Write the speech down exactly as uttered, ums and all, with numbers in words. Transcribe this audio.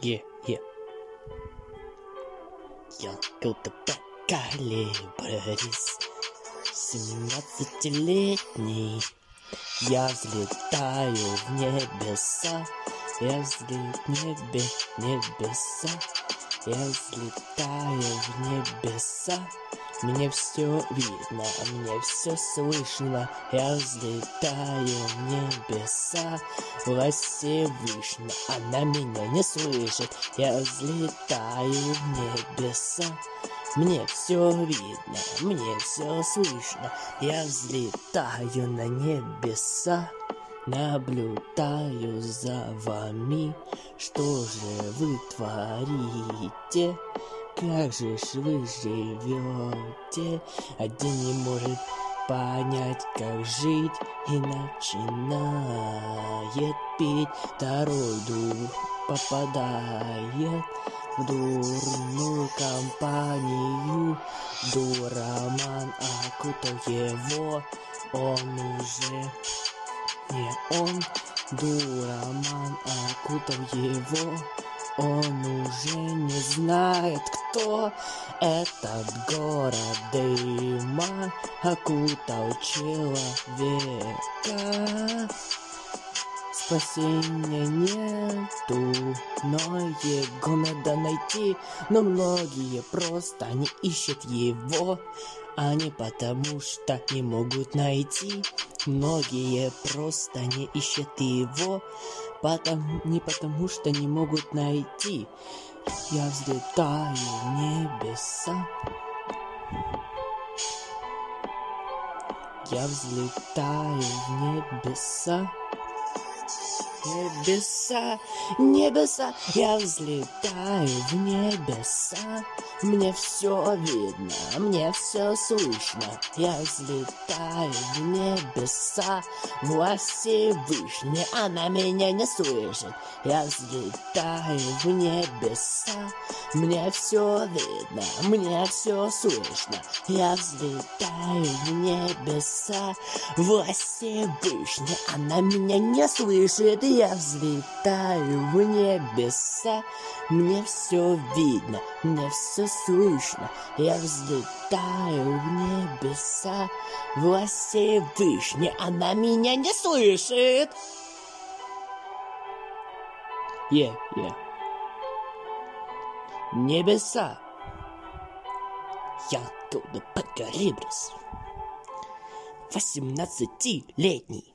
Yeah, yeah. Я какой-то калибрис, семнадцатилетний. Я взлетаю в небеса, я взлет небе, небеса. Я взлетаю в небеса, мне все видно, мне все слышно. Я взлетаю в небеса, власть Всевышняя, она меня не слышит. Я взлетаю в небеса, мне все видно, мне все слышно. Я взлетаю на небеса, наблюдаю за вами. Что же вы творите? Как же ж вы живете? Один не может понять, как жить, и начинает пить. Второй дух попадает в дурную компанию. Дураман окутал его, он уже не он. Дураман окутал его, он уже не знает, кто. Этот город дыма окутал человека. Спасения нету, но его надо найти. Но многие просто не ищут его, а не потому что не могут найти. Многие просто не ищут его, потому, не потому что не могут найти. Я взлетаю в небеса, я взлетаю в небеса. Небеса, небеса, я взлетаю в небеса. Мне все видно, мне все слышно. Я взлетаю в небеса, власть Всевышняя, она меня не слышит. Я взлетаю в небеса, мне все видно, мне все слышно. Я взлетаю в небеса, власть Всевышняя, она меня не слышит. Я взлетаю в небеса, мне все видно, мне все слышно. Я взлетаю в небеса, власть Всевышняя, она меня не слышит. Yeah, yeah. Небеса. Я Калибрис, восемнадцатилетний.